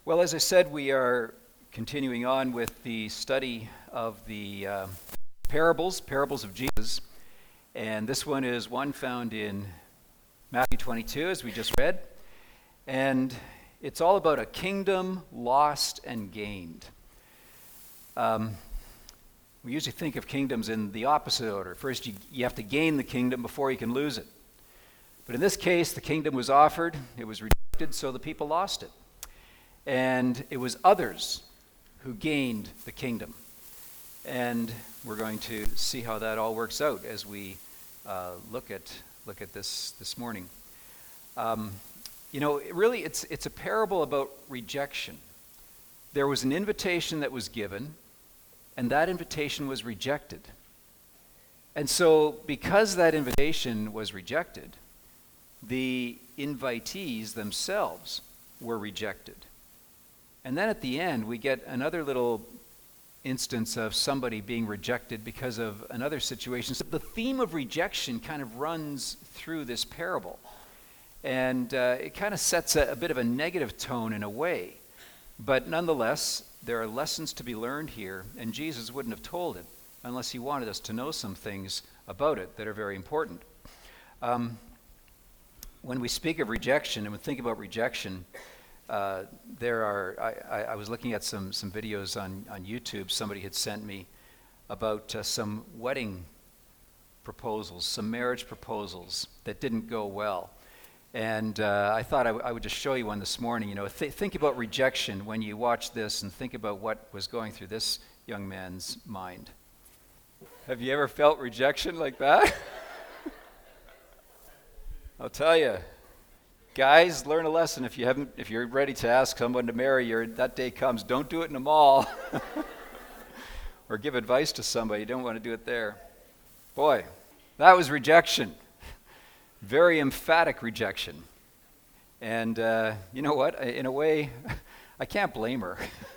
Well, as I said, we are continuing on with the study of the parables of Jesus. And this one is one found in Matthew 22, as we just read. And it's all about a kingdom lost and gained. We usually think of kingdoms in the opposite order. First, you have to gain the kingdom before you can lose it. But in this case, the kingdom was offered, it was rejected, so the people lost it. And it was others who gained the kingdom. And we're going to see how that all works out as we look at this morning. Really, it's a parable about rejection. There was an invitation that was given, and that invitation was rejected. And so, because that invitation was rejected, the invitees themselves were rejected. And then at the end, we get another little instance of somebody being rejected because of another situation. So the theme of rejection kind of runs through this parable. And it kind of sets a bit of a negative tone in a way. But nonetheless, there are lessons to be learned here, and Jesus wouldn't have told it unless he wanted us to know some things about it that are very important. When we speak of rejection and we think about rejection, I was looking at some videos on YouTube somebody had sent me about some wedding proposals, some marriage proposals that didn't go well. And I thought I would just show you one this morning. Think about rejection when you watch this and think about what was going through this young man's mind. Have you ever felt rejection like that? I'll tell you. Guys, learn a lesson. If you're ready to ask someone to marry you, that day comes. Don't do it in a mall. Or give advice to somebody. You don't want to do it there. Boy, that was rejection. Very emphatic rejection. And you know what? In a way, I can't blame her.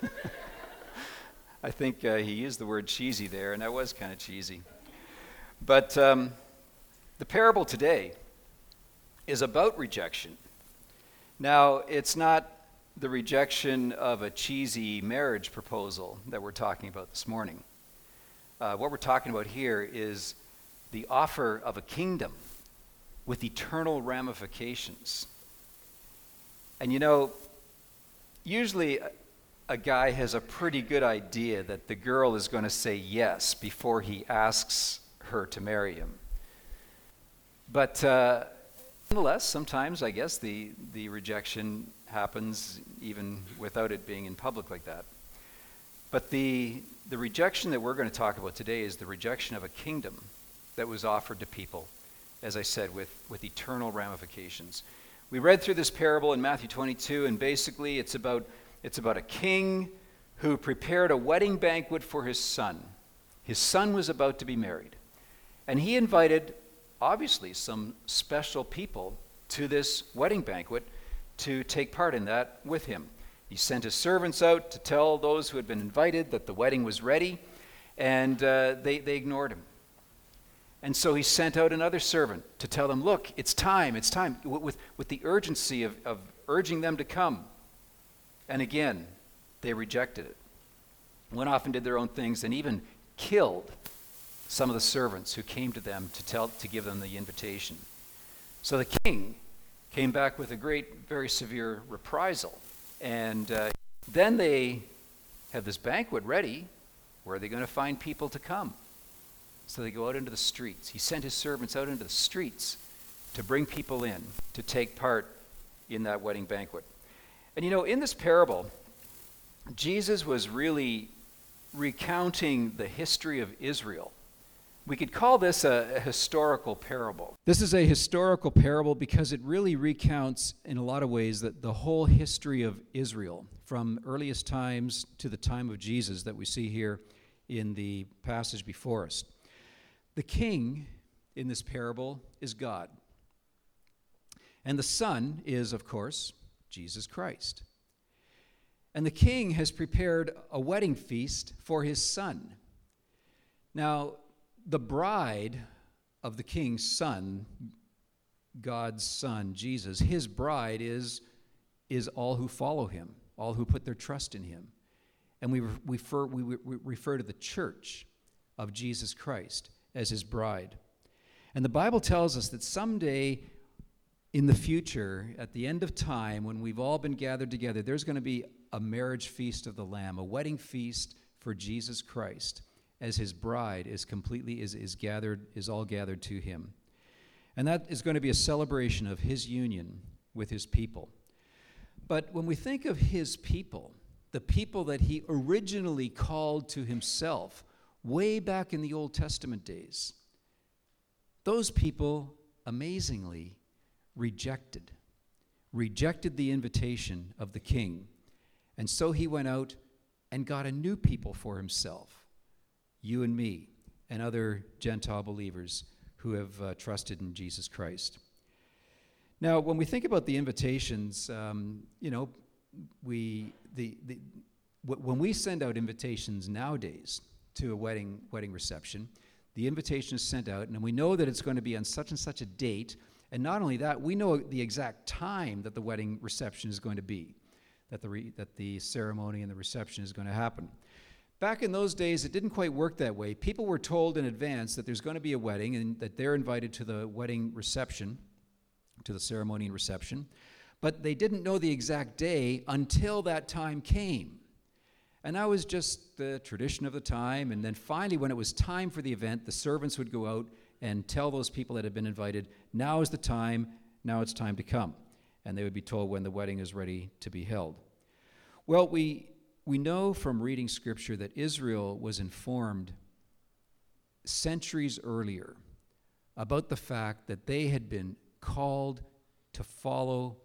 I think he used the word cheesy there, and that was kind of cheesy. But the parable today is about rejection. Now, it's not the rejection of a cheesy marriage proposal that we're talking about this morning. What we're talking about here is the offer of a kingdom with eternal ramifications. And usually a guy has a pretty good idea that the girl is going to say yes before he asks her to marry him. But nonetheless, sometimes I guess the rejection happens even without it being in public like that. But the rejection that we're going to talk about today is the rejection of a kingdom that was offered to people, as I said, with eternal ramifications. We read through this parable in Matthew 22, and basically it's about a king who prepared a wedding banquet for his son. His son was about to be married, and he invited obviously some special people to this wedding banquet to take part in that with him. He sent his servants out to tell those who had been invited that the wedding was ready, and they ignored him. And so he sent out another servant to tell them, look, it's time, with the urgency of urging them to come. And again, they rejected it. Went off and did their own things and even killed some of the servants who came to them to give them the invitation. So the king came back with a very severe reprisal. And then they had this banquet ready. Where are they going to find people to come? So they go out into the streets. He sent his servants out into the streets to bring people in to take part in that wedding banquet. And in this parable, Jesus was really recounting the history of Israel. We could call this a historical parable. This is a historical parable because it really recounts, in a lot of ways, that the whole history of Israel, from earliest times to the time of Jesus that we see here in the passage before us. The king in this parable is God. And the son is, of course, Jesus Christ. And the king has prepared a wedding feast for his son. Now, the bride of the king's son, God's son, Jesus, his bride is all who follow him. all who put their trust in him. And we refer to the church of Jesus Christ as his bride. And the Bible tells us that someday in the future, at the end of time, when we've all been gathered together, there's going to be a marriage feast of the Lamb, a wedding feast for Jesus Christ, as his bride is all gathered to him. And that is going to be a celebration of his union with his people. But when we think of his people, the people that he originally called to himself way back in the Old Testament days, those people amazingly rejected the invitation of the king. And so he went out and got a new people for himself, you and me and other Gentile believers who have trusted in Jesus Christ. Now, when we think about the invitations, when we send out invitations nowadays to a wedding reception, the invitation is sent out, and we know that it's going to be on such and such a date. And not only that, we know the exact time that the wedding reception is going to be, that the ceremony and the reception is going to happen. Back in those days, it didn't quite work that way. People were told in advance that there's going to be a wedding and that they're invited to the wedding reception, to the ceremony and reception, but they didn't know the exact day until that time came. And that was just the tradition of the time. And then finally, when it was time for the event, the servants would go out and tell those people that had been invited, now is the time, now it's time to come. And they would be told when the wedding is ready to be held. Well, we know from reading Scripture that Israel was informed centuries earlier about the fact that they had been called to follow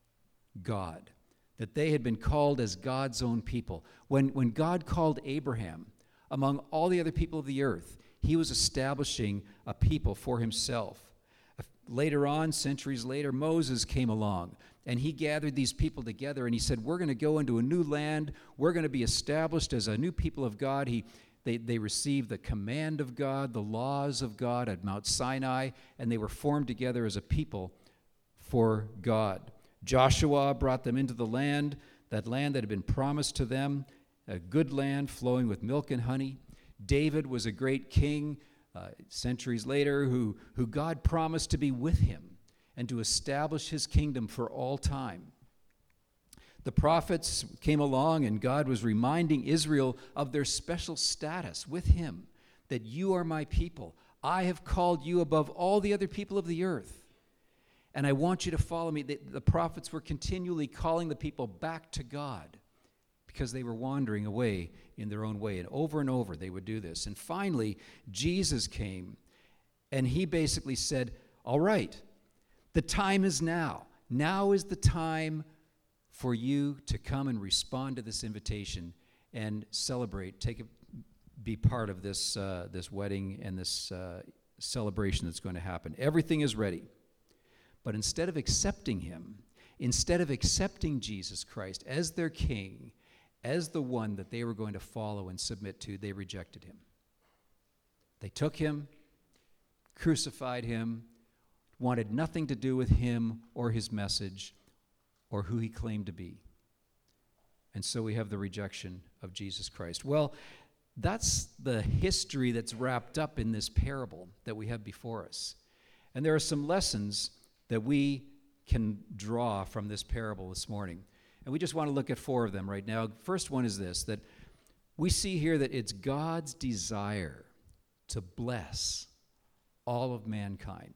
God, that they had been called as God's own people. When God called Abraham, among all the other people of the earth, he was establishing a people for himself. Later on, centuries later, Moses came along, and he gathered these people together, and he said, we're going to go into a new land. We're going to be established as a new people of God. They received the command of God, the laws of God at Mount Sinai, and they were formed together as a people for God. Joshua brought them into the land, that land that had been promised to them, a good land flowing with milk and honey. David was a great king centuries later who God promised to be with him and to establish his kingdom for all time. The prophets came along, and God was reminding Israel of their special status with him, that you are my people. I have called you above all the other people of the earth, and I want you to follow me. The prophets were continually calling the people back to God because they were wandering away in their own way, and over they would do this. And finally, Jesus came, and he basically said, all right, the time is now. Now is the time for you to come and respond to this invitation and celebrate, be part of this wedding and this celebration that's going to happen. Everything is ready. But instead of accepting him, instead of accepting Jesus Christ as their king, as the one that they were going to follow and submit to, they rejected him. They took him, crucified him, wanted nothing to do with him or his message or who he claimed to be. And so we have the rejection of Jesus Christ. Well, that's the history that's wrapped up in this parable that we have before us. And there are some lessons that we can draw from this parable this morning. And we just want to look at 4 of them right now. First one is this, that we see here that it's God's desire to bless all of mankind.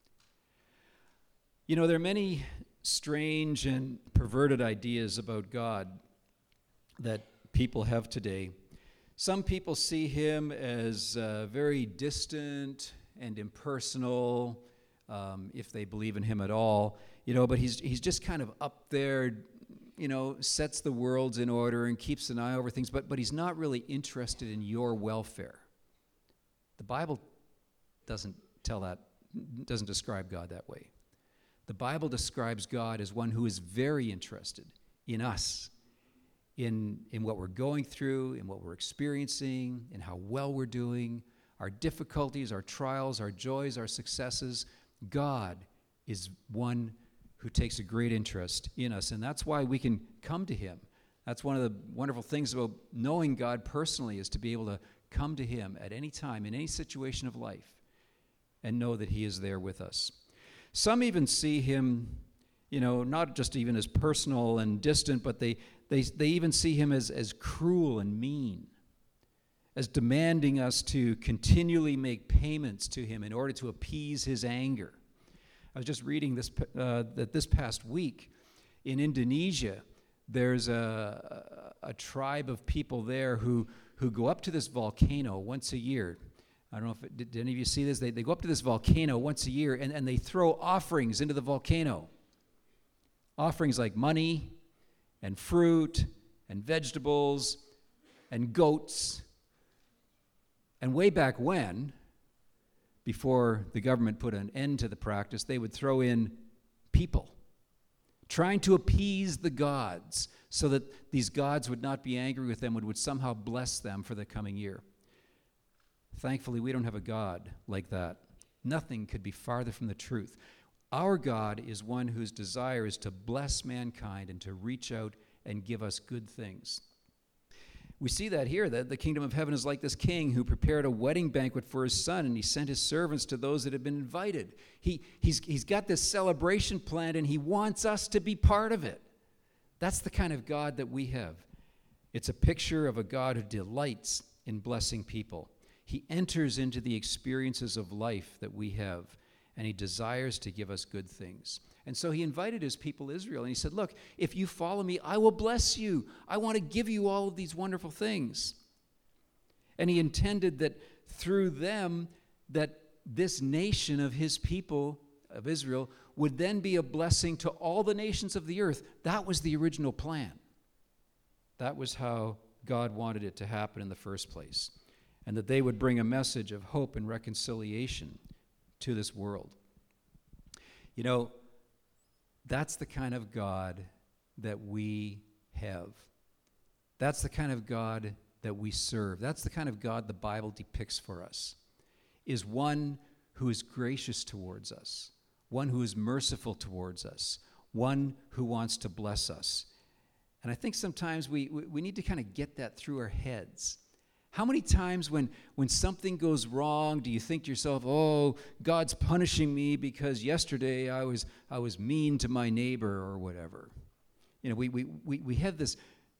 You know, there are many strange and perverted ideas about God that people have today. Some people see him as very distant and impersonal, if they believe in him at all, but he's just kind of up there, sets the worlds in order and keeps an eye over things, but he's not really interested in your welfare. The Bible doesn't describe God that way. The Bible describes God as one who is very interested in us, in what we're going through, in what we're experiencing, in how well we're doing, our difficulties, our trials, our joys, our successes. God is one who takes a great interest in us, and that's why we can come to him. That's one of the wonderful things about knowing God personally, is to be able to come to him at any time, in any situation of life, and know that he is there with us. Some even see him, not just even as personal and distant, but they even see him as cruel and mean, as demanding us to continually make payments to him in order to appease his anger. I was just reading that this past week in Indonesia, there's a tribe of people there who go up to this volcano once a year. I don't know if did any of you see this? They go up to this volcano once a year, and they throw offerings into the volcano. Offerings like money and fruit and vegetables and goats. And way back when, before the government put an end to the practice, they would throw in people, trying to appease the gods so that these gods would not be angry with them and would somehow bless them for the coming year. Thankfully, we don't have a God like that. Nothing could be farther from the truth. Our God is one whose desire is to bless mankind and to reach out and give us good things. We see that here, that the kingdom of heaven is like this king who prepared a wedding banquet for his son, and he sent his servants to those that had been invited. He's got this celebration planned, and he wants us to be part of it. That's the kind of God that we have. It's a picture of a God who delights in blessing people. He enters into the experiences of life that we have, and he desires to give us good things. And so he invited his people Israel, and he said, look, if you follow me, I will bless you. I want to give you all of these wonderful things. And he intended that through them, that this nation of his people, of Israel, would then be a blessing to all the nations of the earth. That was the original plan. That was how God wanted it to happen in the first place. And that they would bring a message of hope and reconciliation to this world. That's the kind of God that we have. That's the kind of God that we serve. That's the kind of God the Bible depicts for us, is one who is gracious towards us, one who is merciful towards us, one who wants to bless us. And I think sometimes we need to kind of get that through our heads. How many times when something goes wrong do you think to yourself, oh, God's punishing me because yesterday I was mean to my neighbor or whatever? We have this,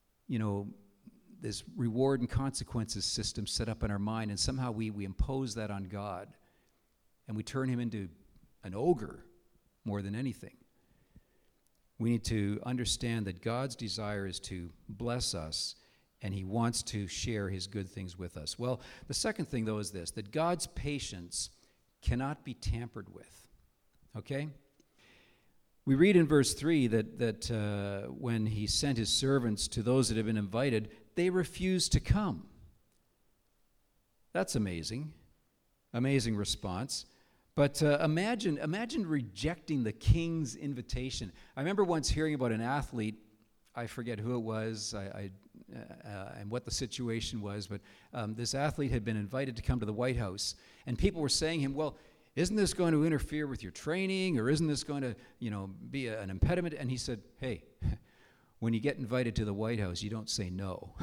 this reward and consequences system set up in our mind, and somehow we impose that on God, and we turn him into an ogre more than anything. We need to understand that God's desire is to bless us, and he wants to share his good things with us. Well, the second thing, though, is this, that God's patience cannot be tampered with. Okay? We read in verse 3 that when he sent his servants to those that had been invited, they refused to come. That's amazing. Amazing response. But imagine rejecting the king's invitation. I remember once hearing about an athlete. I forget who it was and what the situation was, but this athlete had been invited to come to the White House, and people were saying to him, well, isn't this going to interfere with your training, or isn't this going to be an impediment? And he said, hey, when you get invited to the White House, you don't say no.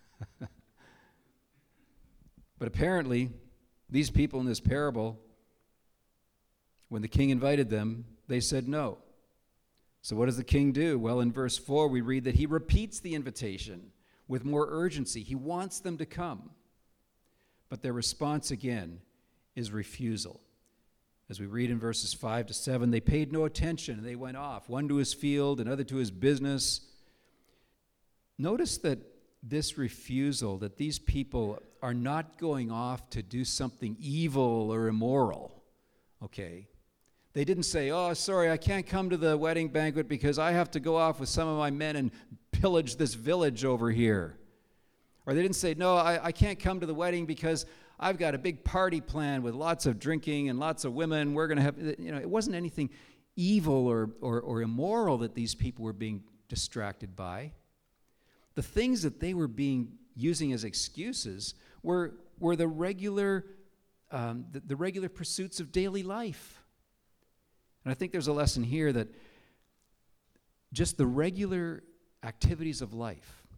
But apparently, these people in this parable, when the king invited them, they said no. So what does the king do? Well, in verse 4, we read that he repeats the invitation with more urgency. He wants them to come. But their response again is refusal. As we read in verses 5 to 7, they paid no attention and they went off, one to his field, another to his business. Notice that this refusal, that these people are not going off to do something evil or immoral, okay? They didn't say, oh, sorry, I can't come to the wedding banquet because I have to go off with some of my men and pillage this village over here. Or they didn't say, no, I can't come to the wedding because I've got a big party planned with lots of drinking and lots of women. We're going to have, it wasn't anything evil or immoral that these people were being distracted by. The things that they were using as excuses were the regular pursuits of daily life. And I think there's a lesson here that just the regular activities of life,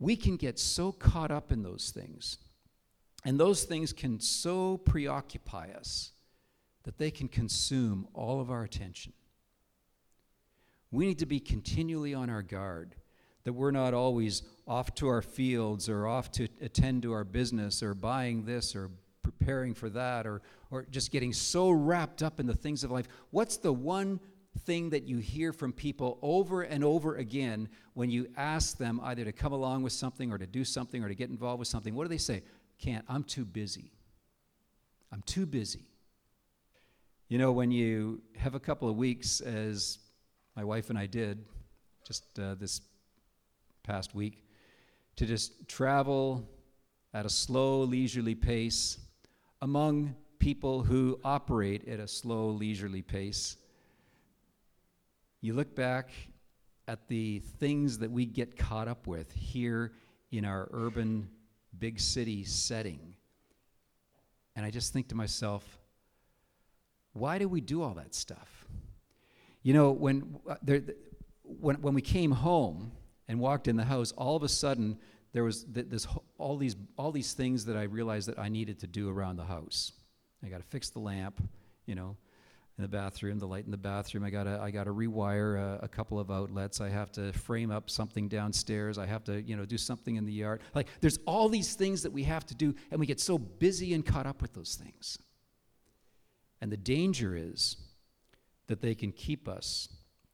we can get so caught up in those things, and those things can so preoccupy us that they can consume all of our attention. We need to be continually on our guard, that we're not always off to our fields or off to attend to our business or buying this or preparing for that or just getting so wrapped up in the things of life. What's the one thing that you hear from people over and over again when you ask them either to come along with something or to do something or to get involved with something? What do they say? Can't. I'm too busy. I'm too busy. You know, when you have a couple of weeks, as my wife and I did just this past week, to just travel at a slow, leisurely pace among people who operate at a slow, leisurely pace, you look back at the things that we get caught up with here in our urban, big city setting, and I just think to myself, why do we do all that stuff? You know, when we came home and walked in the house, all of a sudden there was all these things that I realized that I needed to do around the house. I got to fix the lamp, you know, in the bathroom, the light in the bathroom. I got to rewire a couple of outlets. I have to frame up something downstairs. I have to, you know, do something in the yard. Like, there's all these things that we have to do, and we get so busy and caught up with those things. And the danger is that they can keep us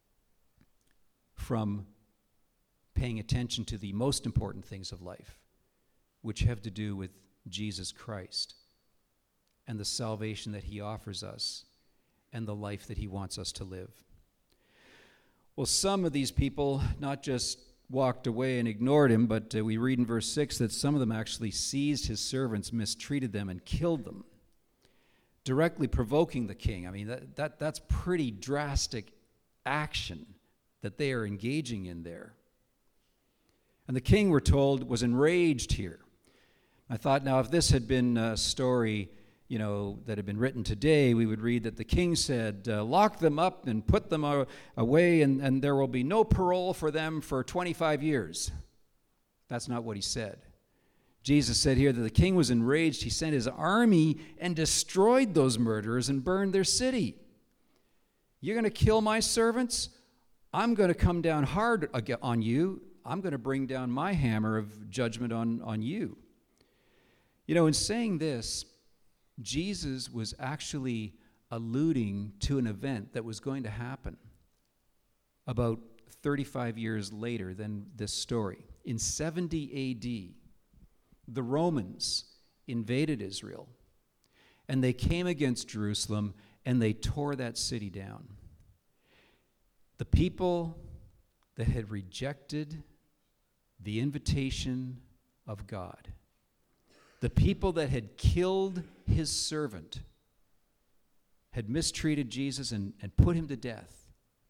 from paying attention to the most important things of life, which have to do with Jesus Christ and the salvation that he offers us and the life that he wants us to live. Well, some of these people not just walked away and ignored him, but we read in verse 6 that some of them actually seized his servants, mistreated them, and killed them, directly provoking the king. I mean, that's pretty drastic action that they are engaging in there. And the king, we're told, was enraged here. I thought, now, if this had been a story, you know, that had been written today, we would read that the king said, lock them up and put them away, and there will be no parole for them for 25 years. That's not what he said. Jesus said here that the king was enraged. He sent his army and destroyed those murderers and burned their city. You're going to kill my servants? I'm going to come down hard on you. I'm going to bring down my hammer of judgment on you. You know, in saying this, Jesus was actually alluding to an event that was going to happen about 35 years later than this story. In 70 A.D., the Romans invaded Israel, and they came against Jerusalem, and they tore that city down. The people that had rejected the invitation of God, the people that had killed his servant, had mistreated Jesus and put him to death.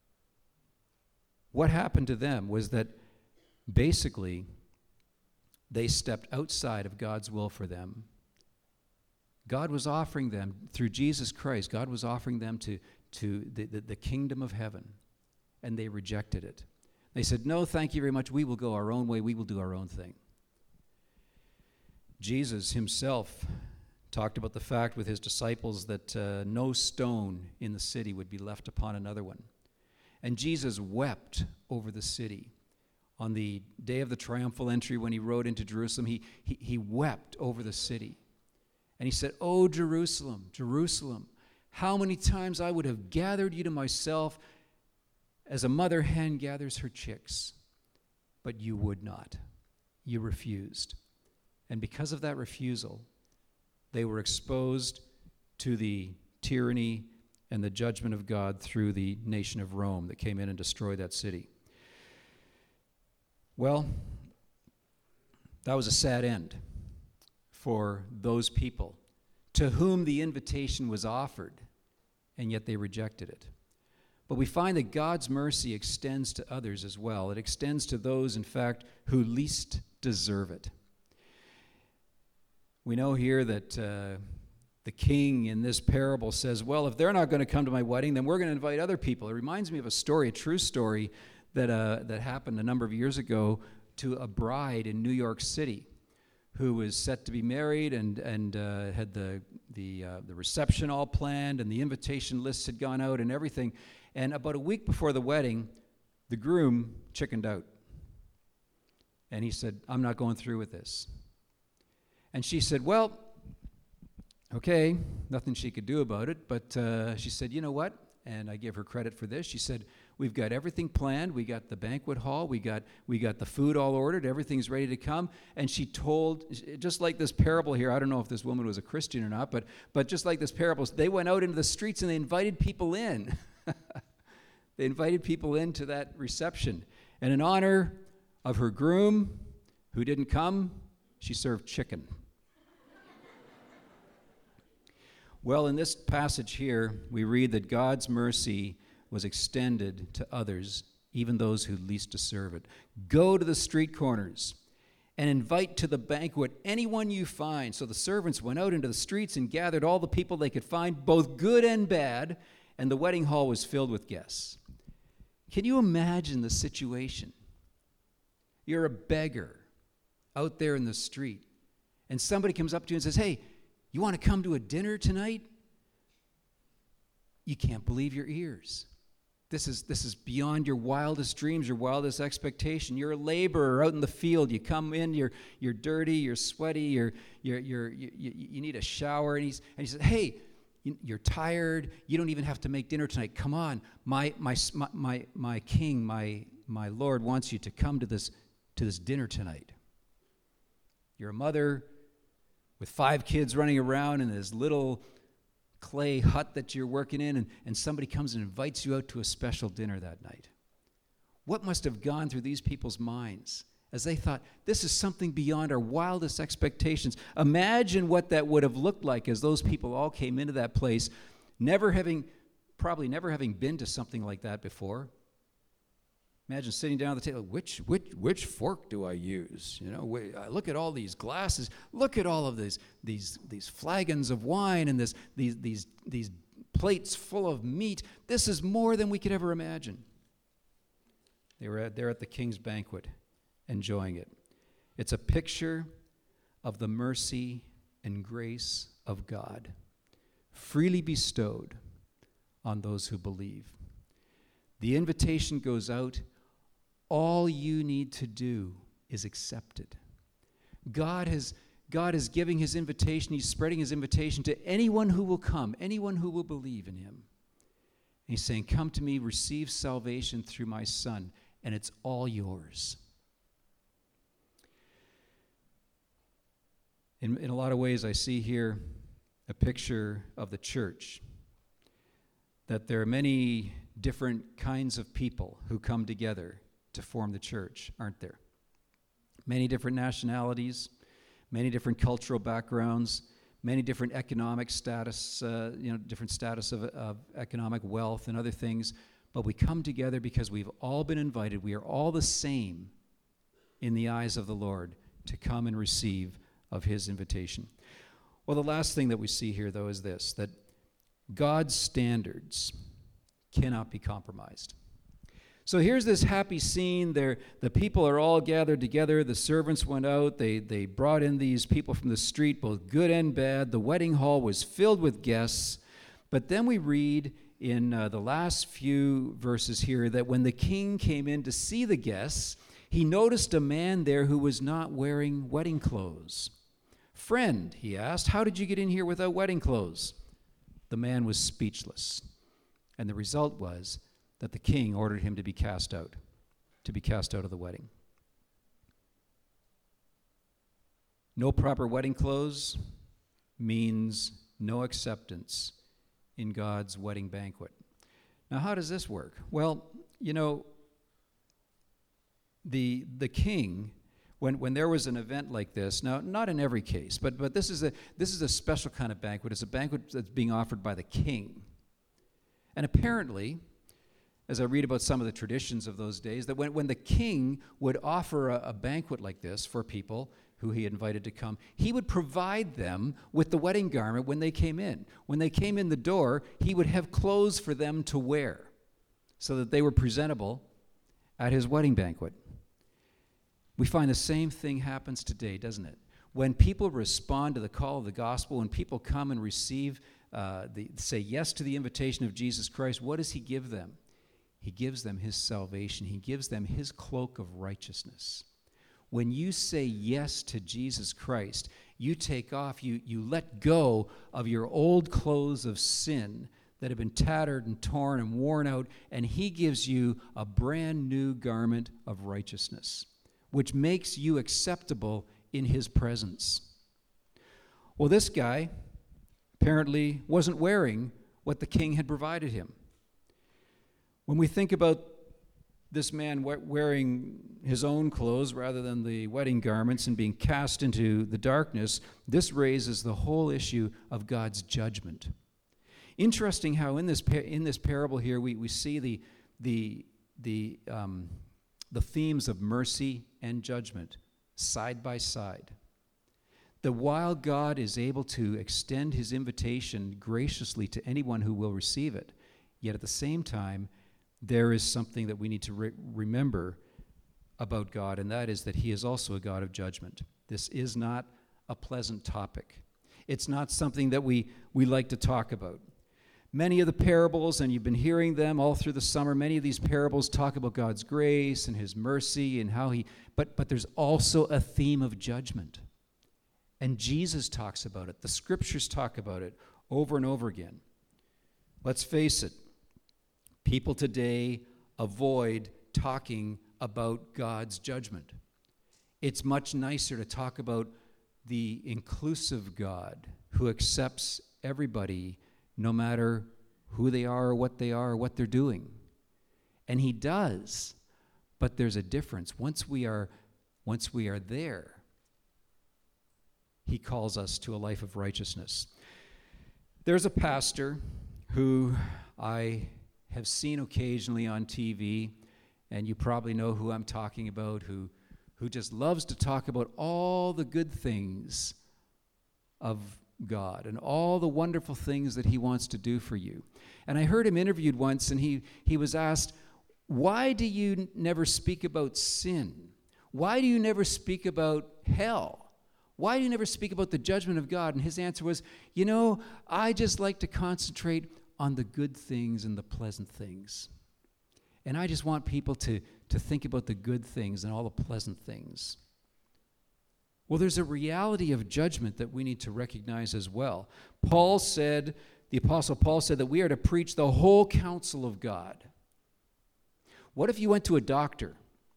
What happened to them was that basically they stepped outside of God's will for them. God was offering them, through Jesus Christ, God was offering them to the kingdom of heaven, and they rejected it. They said, no, thank you very much. We will go our own way. We will do our own thing. Jesus himself talked about the fact with his disciples that no stone in the city would be left upon another one. And Jesus wept over the city. On the day of the triumphal entry, when he rode into Jerusalem, he wept over the city. And he said, "Oh, Jerusalem, Jerusalem, how many times I would have gathered you to myself as a mother hen gathers her chicks, but you would not. You refused." And because of that refusal, they were exposed to the tyranny and the judgment of God through the nation of Rome that came in and destroyed that city. Well, that was a sad end for those people to whom the invitation was offered, and yet they rejected it. But we find that God's mercy extends to others as well. It extends to those, in fact, who least deserve it. We know here that the king in this parable says, well, if they're not going to come to my wedding, then we're going to invite other people. It reminds me of a story, a true story, that happened a number of years ago to a bride in New York City who was set to be married and had the reception all planned, and the invitation lists had gone out and everything. And about a week before the wedding, the groom chickened out. And he said, I'm not going through with this. And she said, well, okay, nothing she could do about it. But she said, you know what? And I give her credit for this. She said, we've got everything planned. We got the banquet hall. We got the food all ordered. Everything's ready to come. And she told, just like this parable here, I don't know if this woman was a Christian or not, but just like this parable, they went out into the streets and they invited people in. They invited people into that reception. And in honor of her groom, who didn't come, she served chicken. Well, in this passage here, we read that God's mercy was extended to others, even those who least deserve it. Go to the street corners and invite to the banquet anyone you find. So the servants went out into the streets and gathered all the people they could find, both good and bad, and the wedding hall was filled with guests. Can you imagine the situation? You're a beggar out there in the street, and somebody comes up to you and says, hey, you want to come to a dinner tonight? You can't believe your ears. This is beyond your wildest dreams, your wildest expectation. You're a laborer out in the field. You come in, you're dirty, you're sweaty, you need a shower, and he says, hey, you're tired. You don't even have to make dinner tonight. Come on, my king, my Lord wants you to come to this dinner tonight. You're a mother with 5 kids running around in this little clay hut that you're working in, and somebody comes and invites you out to a special dinner that night. What must have gone through these people's minds as they thought, this is something beyond our wildest expectations? Imagine what that would have looked like as those people all came into that place, probably never having been to something like that before. Imagine sitting down at the table, which fork do I use? You know, I look at all these glasses, look at all of these flagons of wine and these plates full of meat. This is more than we could ever imagine. They're at the king's banquet, enjoying it. It's a picture of the mercy and grace of God, freely bestowed on those who believe. The invitation goes out. All you need to do is accept it. God is giving his invitation. He's spreading his invitation to anyone who will come, anyone who will believe in him. And he's saying, come to me, receive salvation through my Son, and it's all yours. In a lot of ways, I see here a picture of the church, that there are many different kinds of people who come together to form the church, aren't there? Many different nationalities, many different cultural backgrounds, many different economic status, different status of economic wealth and other things. But we come together because we've all been invited. We are all the same in the eyes of the Lord to come and receive of his invitation. Well, the last thing that we see here, though, is this, that God's standards cannot be compromised. So here's this happy scene. The people are all gathered together. The servants went out. They brought in these people from the street, both good and bad. The wedding hall was filled with guests. But then we read in the last few verses here that when the king came in to see the guests, he noticed a man there who was not wearing wedding clothes. Friend, he asked, how did you get in here without wedding clothes? The man was speechless. And the result was that the king ordered him to be cast out of the wedding. No proper wedding clothes means no acceptance in God's wedding banquet. Now, how does this work? Well, you know, the king, when there was an event like this, now not in every case, but this is a special kind of banquet. It's a banquet that's being offered by the king. And apparently, as I read about some of the traditions of those days, that when the king would offer a banquet like this for people who he invited to come, he would provide them with the wedding garment when they came in. When they came in the door, he would have clothes for them to wear so that they were presentable at his wedding banquet. We find the same thing happens today, doesn't it? When people respond to the call of the gospel, when people come and receive, say yes to the invitation of Jesus Christ, what does he give them? He gives them his salvation. He gives them his cloak of righteousness. When you say yes to Jesus Christ, you take off, you let go of your old clothes of sin that have been tattered and torn and worn out, and he gives you a brand new garment of righteousness, which makes you acceptable in his presence. Well, this guy apparently wasn't wearing what the king had provided him. When we think about this man wearing his own clothes rather than the wedding garments and being cast into the darkness, this raises the whole issue of God's judgment. Interesting how in this parable here we see the themes of mercy and judgment side by side. That while God is able to extend his invitation graciously to anyone who will receive it, yet at the same time, there is something that we need to remember about God, and that is that he is also a God of judgment. This is not a pleasant topic. It's not something that we like to talk about. Many of the parables, and you've been hearing them all through the summer, many of these parables talk about God's grace and his mercy and how but there's also a theme of judgment. And Jesus talks about it. The scriptures talk about it over and over again. Let's face it, people today avoid talking about God's judgment. It's much nicer to talk about the inclusive God who accepts everybody no matter who they are or what they're doing. And he does, but there's a difference. Once we are there, he calls us to a life of righteousness. There's a pastor who I have seen occasionally on TV, and you probably know who I'm talking about, who just loves to talk about all the good things of God and all the wonderful things that he wants to do for you. And I heard him interviewed once, and he was asked, why do you never speak about sin? Why do you never speak about hell? Why do you never speak about the judgment of God? And his answer was, I just like to concentrate on the good things and the pleasant things. And I just want people to think about the good things and all the pleasant things. Well, there's a reality of judgment that we need to recognize as well. The Apostle Paul said that we are to preach the whole counsel of God. What if you went to a doctor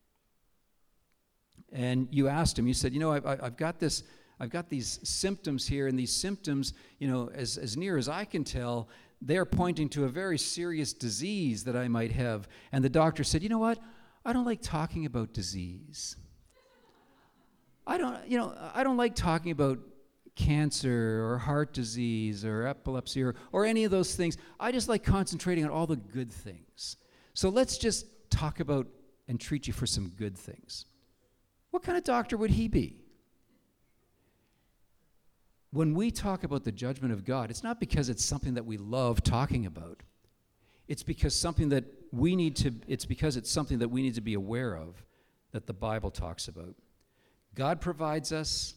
and you asked him, you said, I've got these symptoms here, and these symptoms, as near as I can tell, they're pointing to a very serious disease that I might have. And the doctor said, you know what? I don't like talking about disease. I don't like talking about cancer or heart disease or epilepsy or any of those things. I just like concentrating on all the good things. So let's just talk about and treat you for some good things. What kind of doctor would he be? When we talk about the judgment of God, it's not because it's something that we love talking about. It's because it's something that we need to be aware of, that the Bible talks about. God provides us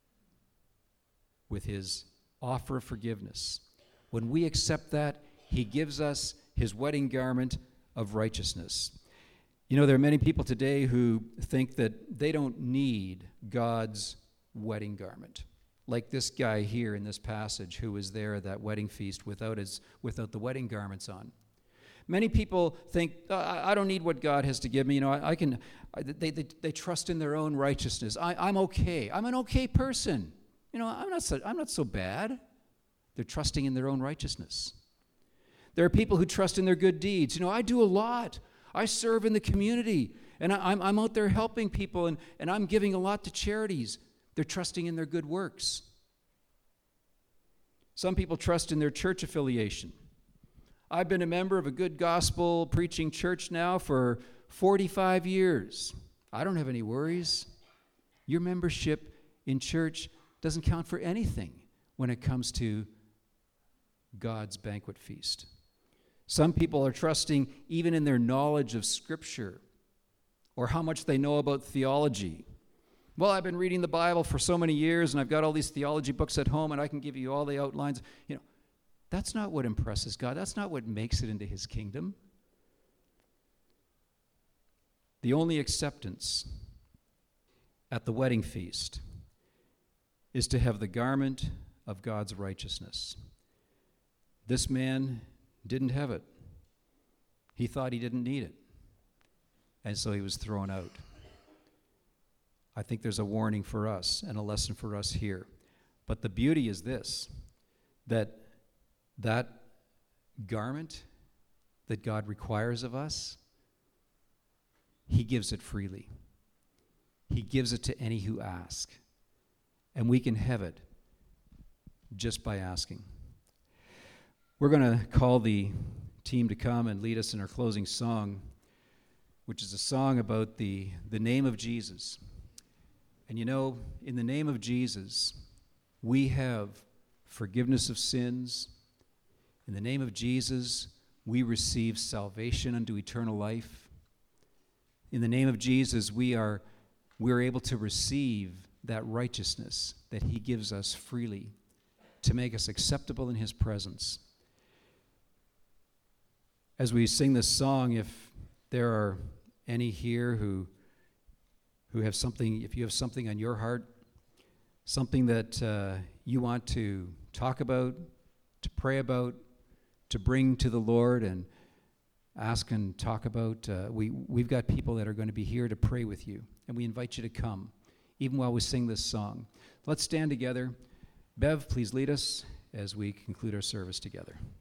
with his offer of forgiveness. When we accept that, he gives us his wedding garment of righteousness. There are many people today who think that they don't need God's wedding garment. Like this guy here in this passage who was there at that wedding feast without the wedding garments on. Many people think, I don't need what God has to give me. They trust in their own righteousness. I'm okay. I'm an okay person. I'm not so bad. They're trusting in their own righteousness. There are people who trust in their good deeds. I do a lot. I serve in the community, and I'm out there helping people, and I'm giving a lot to charities. They're trusting in their good works. Some people trust in their church affiliation. I've been a member of a good gospel preaching church now for 45 years. I don't have any worries. Your membership in church doesn't count for anything when it comes to God's banquet feast. Some people are trusting even in their knowledge of Scripture or how much they know about theology. Well, I've been reading the Bible for so many years, and I've got all these theology books at home, and I can give you all the outlines. That's not what impresses God. That's not what makes it into his kingdom. The only acceptance at the wedding feast is to have the garment of God's righteousness. This man didn't have it. He thought he didn't need it, and so he was thrown out. I think there's a warning for us and a lesson for us here. But the beauty is this, that garment that God requires of us, he gives it freely. He gives it to any who ask. And we can have it just by asking. We're going to call the team to come and lead us in our closing song, which is a song about the name of Jesus. And in the name of Jesus, we have forgiveness of sins. In the name of Jesus, we receive salvation unto eternal life. In the name of Jesus, we're able to receive that righteousness that he gives us freely to make us acceptable in his presence. As we sing this song, if there are any here who have something, if you have something on your heart, something that you want to talk about, to pray about, to bring to the Lord and ask and talk about, we've got people that are going to be here to pray with you, and we invite you to come, even while we sing this song. Let's stand together. Bev, please lead us as we conclude our service together.